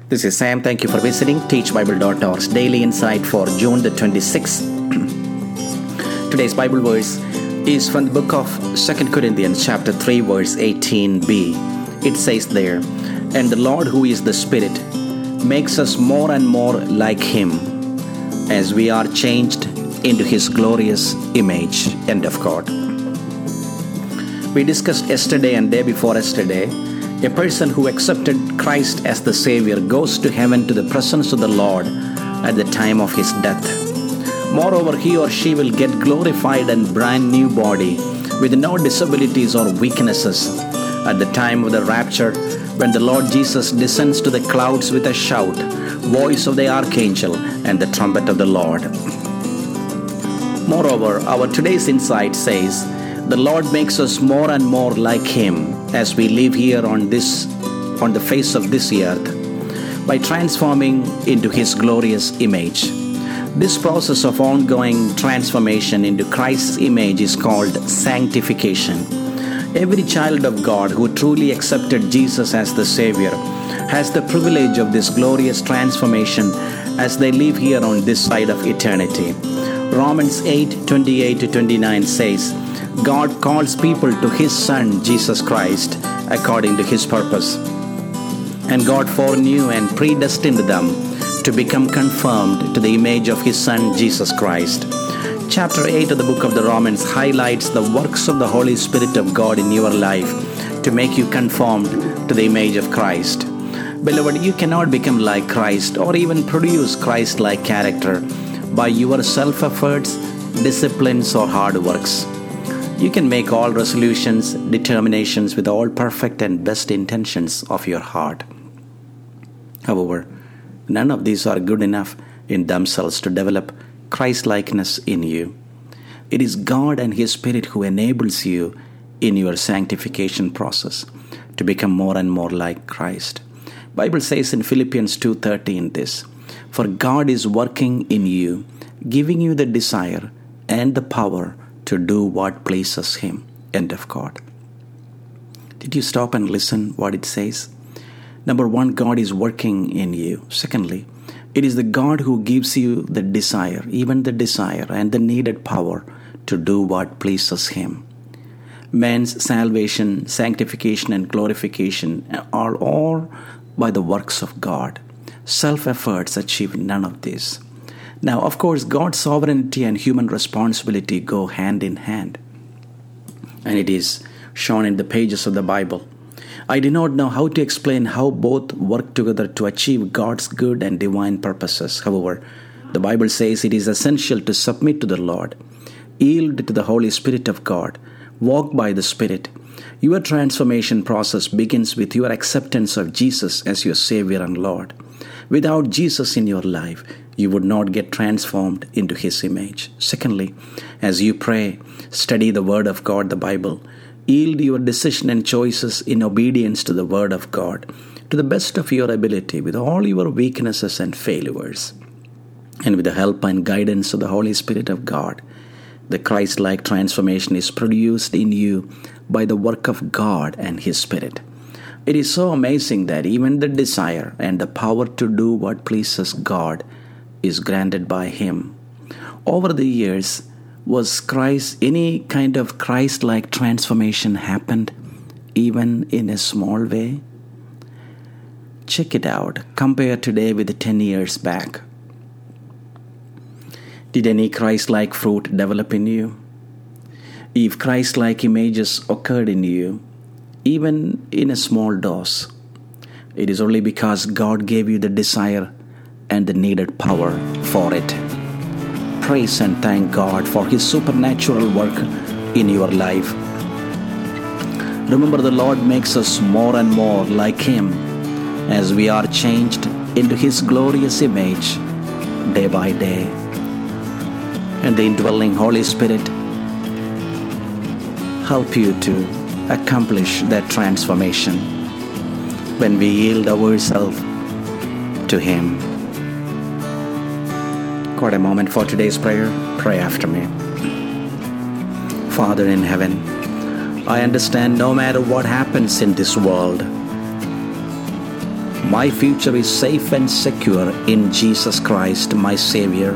This is Sam. Thank you for visiting teachbible.org's daily insight for June the 26th. Today's Bible verse is from the book of 2 Corinthians chapter 3 verse 18b. It says there, "And the Lord who is the Spirit makes us more and more like Him as we are changed into His glorious image." End of quote. We discussed yesterday and day before yesterday, a person who accepted Christ as the Savior goes to heaven to the presence of the Lord at the time of his death. Moreover, he or she will get glorified and brand new body with no disabilities or weaknesses at the time of the rapture, when the Lord Jesus descends to the clouds with a shout, voice of the archangel, and the trumpet of the Lord. Moreover, our today's insight says, the Lord makes us more and more like Him as we live here on the face of this earth by transforming into His glorious image. This process of ongoing transformation into Christ's image is called sanctification. Every child of God who truly accepted Jesus as the Savior has the privilege of this glorious transformation as they live here on this side of eternity. Romans 8:28-29 says, God calls people to His Son, Jesus Christ, according to His purpose. And God foreknew and predestined them to become conformed to the image of His Son, Jesus Christ. Chapter 8 of the book of the Romans highlights the works of the Holy Spirit of God in your life to make you conformed to the image of Christ. Beloved, you cannot become like Christ or even produce Christ-like character by your self-efforts, disciplines, or hard works. You can make all resolutions, determinations with all perfect and best intentions of your heart. However, none of these are good enough in themselves to develop Christ-likeness in you. It is God and His Spirit who enables you in your sanctification process to become more and more like Christ. The Bible says in Philippians 2:13 this, "For God is working in you, giving you the desire and the power to do what pleases Him." End of quote. Did you stop and listen what it says? Number one, God is working in you. Secondly, it is the God who gives you the desire, even the desire and the needed power to do what pleases Him. Man's salvation, sanctification, and glorification are all by the works of God. Self-efforts achieve none of this. Now, of course, God's sovereignty and human responsibility go hand in hand, and it is shown in the pages of the Bible. I do not know how to explain how both work together to achieve God's good and divine purposes. However, the Bible says it is essential to submit to the Lord, yield to the Holy Spirit of God, walk by the Spirit. Your transformation process begins with your acceptance of Jesus as your Savior and Lord. Without Jesus in your life, you would not get transformed into His image. Secondly, as you pray, study the Word of God, the Bible. Yield your decision and choices in obedience to the Word of God, to the best of your ability, with all your weaknesses and failures. And with the help and guidance of the Holy Spirit of God, the Christ-like transformation is produced in you by the work of God and His Spirit. It is so amazing that even the desire and the power to do what pleases God is granted by Him. Over the years, was any kind of Christ-like transformation happened, even in a small way? Check it out. Compare today with 10 years back. Did any Christ-like fruit develop in you? If Christ-like images occurred in you, even in a small dose, it is only because God gave you the desire and the needed power for it. Praise and thank God for His supernatural work in your life. Remember, the Lord makes us more and more like Him as we are changed into His glorious image day by day. And the indwelling Holy Spirit help you to accomplish that transformation when we yield ourselves to Him. Got a moment for today's prayer? Pray after me. Father in heaven, I understand no matter what happens in this world, My future is safe and secure in Jesus Christ, my Savior.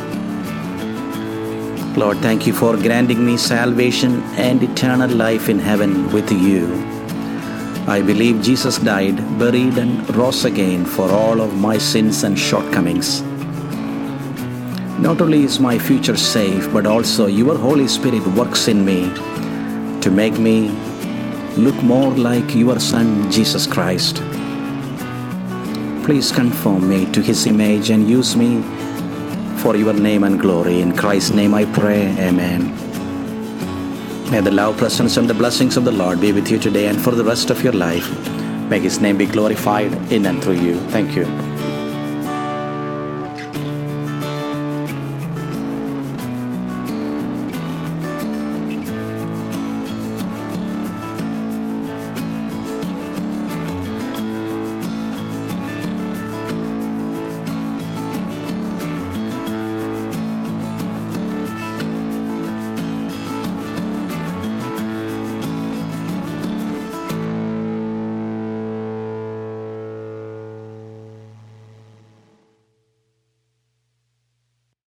Lord, thank you for granting me salvation and eternal life in heaven with you. I believe Jesus died, buried, and rose again for all of my sins and shortcomings. Not only is my future safe, but also your Holy Spirit works in me to make me look more like your Son, Jesus Christ. Please conform me to His image and use me for your name and glory. In Christ's name I pray, amen. May the love, presence, and the blessings of the Lord be with you today and for the rest of your life. May His name be glorified in and through you. Thank you.